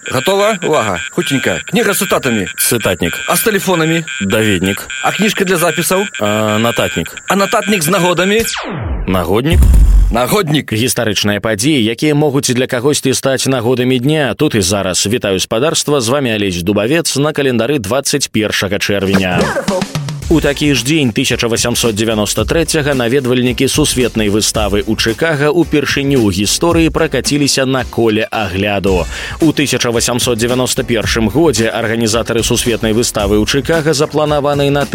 Готова? Увага. Хутенька. Книга с цитатами. Цытатнік. А с телефонами? Даведнік. А книжка для записаў? Нататнік. А нататнік з нагодамі? Нагоднік. Нагоднік. Гістарычныя падзеі, якія могуць для кагосьці стаць нагодамі дня. Тут і зараз. Вітаю спадарства, з вами Алесь Дубавец на календары 21 чэрвеня. У такі ж дзень 1893-го наведвальнікі сусветнай выставы ў Чыкага упершыню ў гісторыі пракаціліся на коле агляду. У 1891 годзе арганізатары сусветнай выставы ў Чыкага, запланаванай на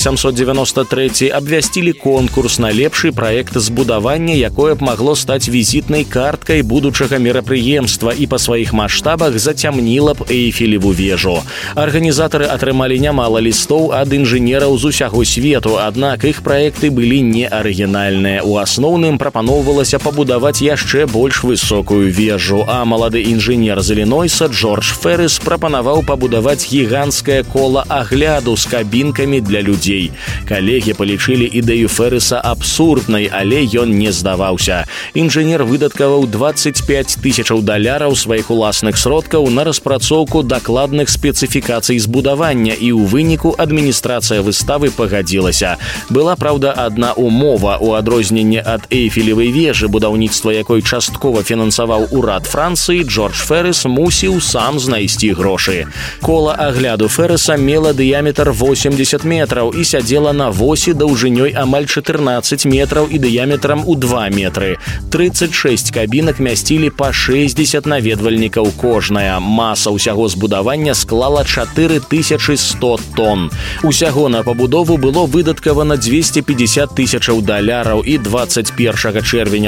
1893, абвясцілі конкурс на лепшы праект збудавання, якое б магло стаць візітнай карткай будучага мерапрыемства і па сваіх маштабах зацямніла б Эйфелеву вежу. Арганізатары атрымалі нямала лістоў ад інжынераў з усяго свету, аднак іх праекты былі не арыгінальныя. У асноўным прапаноўвалася пабудаваць яшчэ больш высокую вежу, а малады інжынер з Ілінойса Джордж Феррис прапанаваў пабудаваць гіганцкае кола агляду з кабінкамі для людзей. Калегі палічылі ідэю Ферриса абсурднай, але ён не здаваўся. Інжынер выдаткаваў $25 000 сваіх уласных сродкаў на распрацоўку дакладных спецыфікацый збудавання, і ў выніку адміністрацыя выставы пагадзілася. Была, праўда, адна умова. У адрозненне ад Эйфелевай вежы, будаўніцтва якой часткова фінансаваў урад Францыі, Джордж Феррис мусіў сам знайсці грошы. Кола агляду Ферриса мела дыяметр 80 метраў і сядзела на восі даўжынёй амаль 14 метраў і дыяметрам у 2 метры. 36 кабінак мясцілі па 60 наведвальнікаў кожная. Маса ўсяго збудавання склала 4100 тонн. Усяго на пабудову было выдаткавана $250 000, і 21 чэрвеня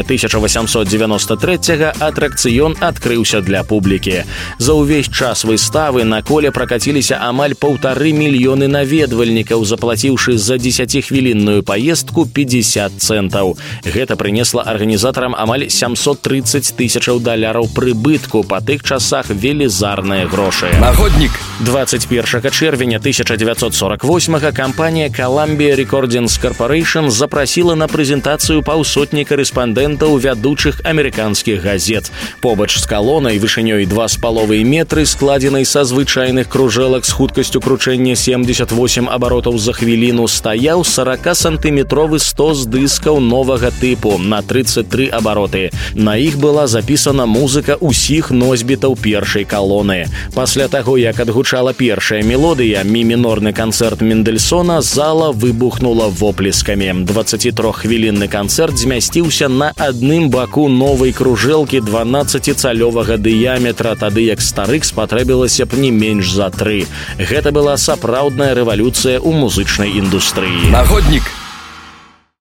1893 атракцыён адкрыўся для публікі. За ўвесь час выставы на коле пракаціліся амаль 1,5 мільёны наведвальнікаў, заплаціўшы за 10-хвілінную паездку 50 центаў. Гэта прынесла арганізатарам амаль $730 000 прыбытку, па тых часах велізарныя грошы. Нагоднік. 21 чэрвеня 1948 кампанія Columbia Recordings Corporation запрасіла на прэзентацыю паўсотні карэспандэнтаў вядучых амерыканскіх газет. Побач з калонай вышынёй 2,5 метры, складзенай са звычайных кружэлак з хуткасцю кручэння 78 абаротаў за хвіліну, стаяў 40-сантыметровы стос дыскаў новага тыпу на 33 абароты. На іх была запісана музыка ўсіх носьбітаў першай калоны. Пасля таго, як адгучала першая мелодыя, мі-мінорны канцэрт Мендельсона, зала выбухнула воплескамі. 23-хвілінны канцэрт змясціўся на адным баку новай кружэлкі 12-цалёвага дыяметра, тады як старых спатрэбілася б не менш за 3. Гэта была сапраўдная рэвалюцыя ў музычнай індустрыі. Нагоднік.